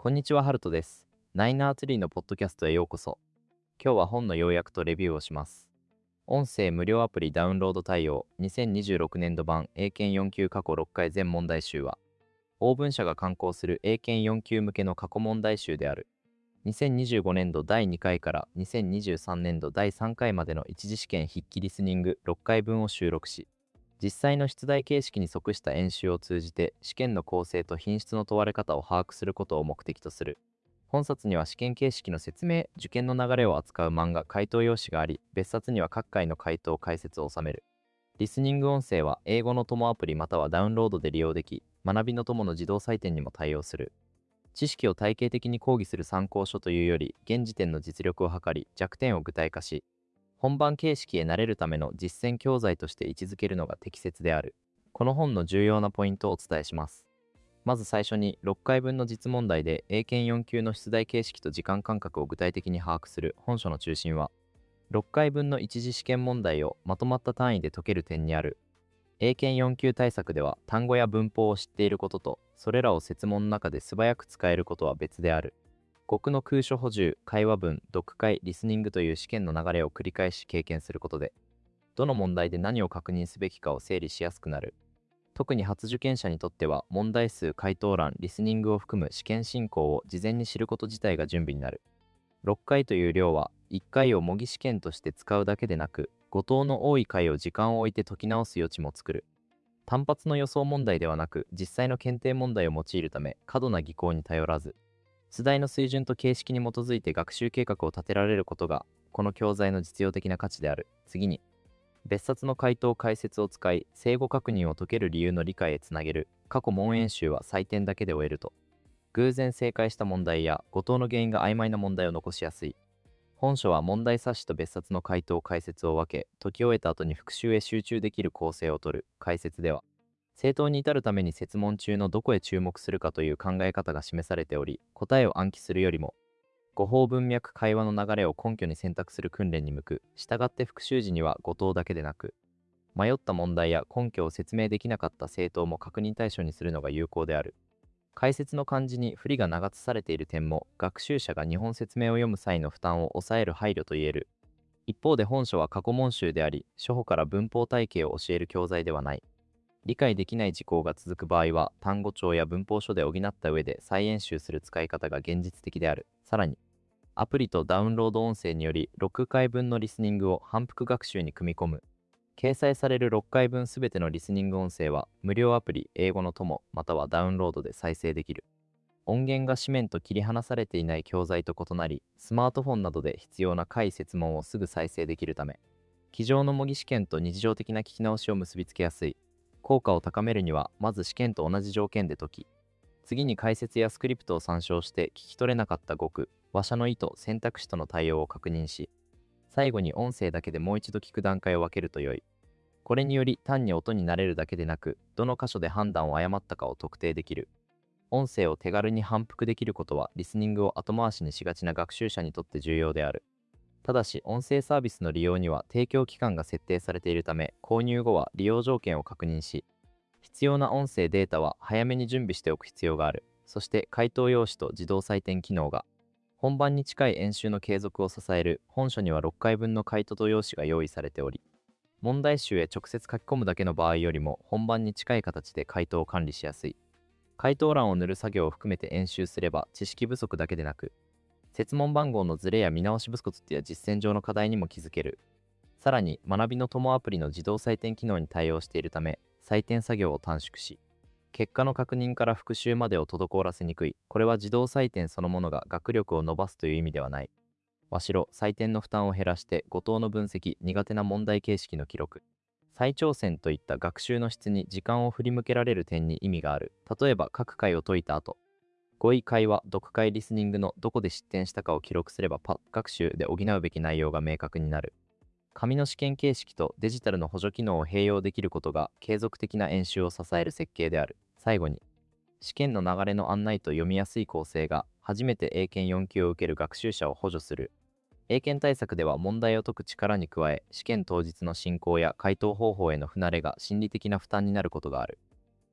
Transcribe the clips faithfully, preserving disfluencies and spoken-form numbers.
こんにちは、ハルトです。ナイナーツリーのポッドキャストへようこそ。今日は本の要約とレビューをします。音声無料アプリダウンロード対応にせんにじゅうろくねん度版英検よん級過去ろっかい全問題集は、オーブン社が刊行する英検よん級向けの過去問題集である。にせんにじゅうごねん度だいにかいからにせんにじゅうさんねん度だいさんかいまでの一次試験筆記リスニングろっかいぶんを収録し、実際の出題形式に即した演習を通じて試験の構成と品質の問われ方を把握することを目的とする。本冊には試験形式の説明、受験の流れを扱う漫画、回答用紙があり、別冊には各回の回答解説を収める。リスニング音声は英語の友アプリまたはダウンロードで利用でき、学びの友の自動採点にも対応する。知識を体系的に講義する参考書というより、現時点の実力を図り、弱点を具体化し、本番形式へ慣れるための実践教材として位置づけるのが適切である。この本の重要なポイントをお伝えします。まず最初にろっかいぶんの実問題で英検よん級の出題形式と時間間隔を具体的に把握する本書の中心は、ろっかいぶんの一次試験問題をまとまった単位で解ける点にある。英検よん級対策では単語や文法を知っていることと、それらを設問の中で素早く使えることは別である。語の空所補充、会話文、読解、リスニングという試験の流れを繰り返し経験することで、どの問題で何を確認すべきかを整理しやすくなる。特に初受験者にとっては、問題数、回答欄、リスニングを含む試験進行を事前に知ること自体が準備になる。ろっかいという量はいっかいを模擬試験として使うだけでなく、誤答の多い回を時間を置いて解き直す余地も作る。単発の予想問題ではなく、実際の検定問題を用いるため、過度な技巧に頼らず、出題の水準と形式に基づいて学習計画を立てられることが、この教材の実用的な価値である。次に、別冊の回答解説を使い、正誤確認を解ける理由の理解へつなげる。過去問演習は採点だけで終えると、偶然正解した問題や誤答の原因が曖昧な問題を残しやすい。本書は問題冊子と別冊の回答解説を分け、解き終えた後に復習へ集中できる構成をとる。解説では、正答に至るために設問中のどこへ注目するかという考え方が示されており、答えを暗記するよりも、誤報文脈会話の流れを根拠に選択する訓練に向く。したがって復習時には誤答だけでなく、迷った問題や根拠を説明できなかった正答も確認対象にするのが有効である。解説の漢字に不利が長されている点も、学習者が日本説明を読む際の負担を抑える配慮といえる。一方で本書は過去問集であり、初歩から文法体系を教える教材ではない。理解できない事項が続く場合は、単語帳や文法書で補った上で再演習する使い方が現実的である。さらに、アプリとダウンロード音声によりろっかいぶんのリスニングを反復学習に組み込む。掲載されるろっかいぶんすべてのリスニング音声は、無料アプリ、英語の友、またはダウンロードで再生できる。音源が紙面と切り離されていない教材と異なり、スマートフォンなどで必要な解説問をすぐ再生できるため、机上の模擬試験と日常的な聞き直しを結びつけやすい。効果を高めるには、まず試験と同じ条件で解き、次に解説やスクリプトを参照して聞き取れなかった語句、話者の意図、選択肢との対応を確認し、最後に音声だけでもう一度聞く段階を分けると良い。これにより単に音に慣れるだけでなく、どの箇所で判断を誤ったかを特定できる。音声を手軽に反復できることは、リスニングを後回しにしがちな学習者にとって重要である。ただし、音声サービスの利用には提供期間が設定されているため、購入後は利用条件を確認し、必要な音声データは早めに準備しておく必要がある。そして、回答用紙と自動採点機能が、本番に近い演習の継続を支える。本書にはろっかいぶんの回答用紙が用意されており、問題集へ直接書き込むだけの場合よりも本番に近い形で回答を管理しやすい。回答欄を塗る作業を含めて演習すれば、知識不足だけでなく、設問番号のズレや見直し不足や実践上の課題にも気づける。さらに、学びの友アプリの自動採点機能に対応しているため、採点作業を短縮し、結果の確認から復習までを滞らせにくい。これは自動採点そのものが学力を伸ばすという意味ではない。わしろ、採点の負担を減らして、誤答の分析、苦手な問題形式の記録、再挑戦といった学習の質に時間を振り向けられる点に意味がある。例えば、各回を解いた後、語彙会話、読解リスニングのどこで失点したかを記録すれば、パッ学習で補うべき内容が明確になる。紙の試験形式とデジタルの補助機能を併用できることが継続的な演習を支える設計である。最後に、試験の流れの案内と読みやすい構成が初めて英検よん級を受ける学習者を補助する。英検対策では問題を解く力に加え、試験当日の進行や回答方法への不慣れが心理的な負担になることがある。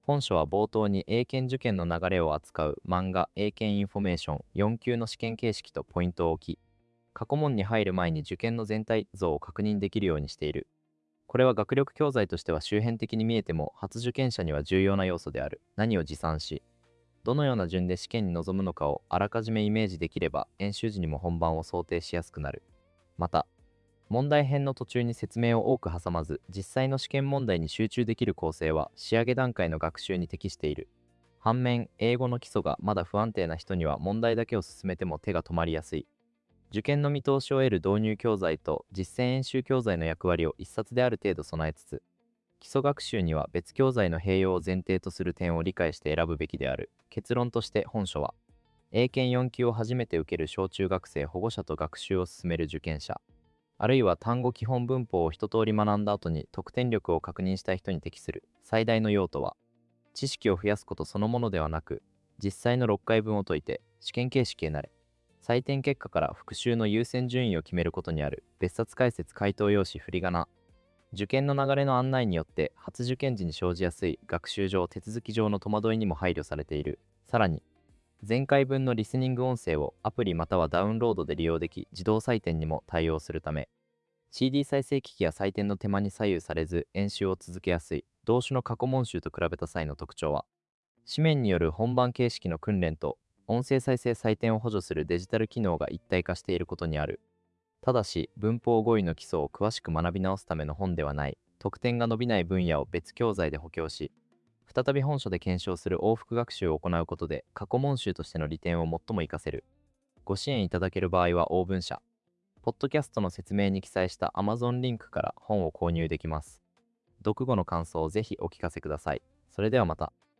本書は冒頭に英検受験の流れを扱う漫画英検インフォメーションよん級の試験形式とポイントを置き、過去問に入る前に受験の全体像を確認できるようにしている。これは学力教材としては周辺的に見えても、初受験者には重要な要素である。何を持参し、どのような順で試験に臨むのかをあらかじめイメージできれば、演習時にも本番を想定しやすくなる。また、問題編の途中に説明を多く挟まず、実際の試験問題に集中できる構成は仕上げ段階の学習に適している。反面、英語の基礎がまだ不安定な人には問題だけを進めても手が止まりやすい。受験の見通しを得る導入教材と実践演習教材の役割を一冊である程度備えつつ、基礎学習には別教材の併用を前提とする点を理解して選ぶべきである。結論として本書は、英検よん級を初めて受ける小中学生保護者と学習を進める受験者、あるいは単語基本文法を一通り学んだ後に得点力を確認したい人に適する。最大の用途は、知識を増やすことそのものではなく、実際のろっかいぶんを解いて試験形式へなれ、採点結果から復習の優先順位を決めることにある。別冊解説回答用紙振り仮名。受験の流れの案内によって初受験時に生じやすい学習上手続き上の戸惑いにも配慮されている。さらに、前回分のリスニング音声をアプリまたはダウンロードで利用でき、自動採点にも対応するため、シーディー 再生機器や採点の手間に左右されず演習を続けやすい。同種の過去問集と比べた際の特徴は、紙面による本番形式の訓練と音声再生採点を補助するデジタル機能が一体化していることにある。ただし、文法語彙の基礎を詳しく学び直すための本ではない。得点が伸びない分野を別教材で補強し、再び本書で検証する往復学習を行うことで、過去問集としての利点を最も活かせる。ご支援いただける場合は応文社、ポッドキャストの説明に記載した Amazon リンクから本を購入できます。読後の感想をぜひお聞かせください。それではまた。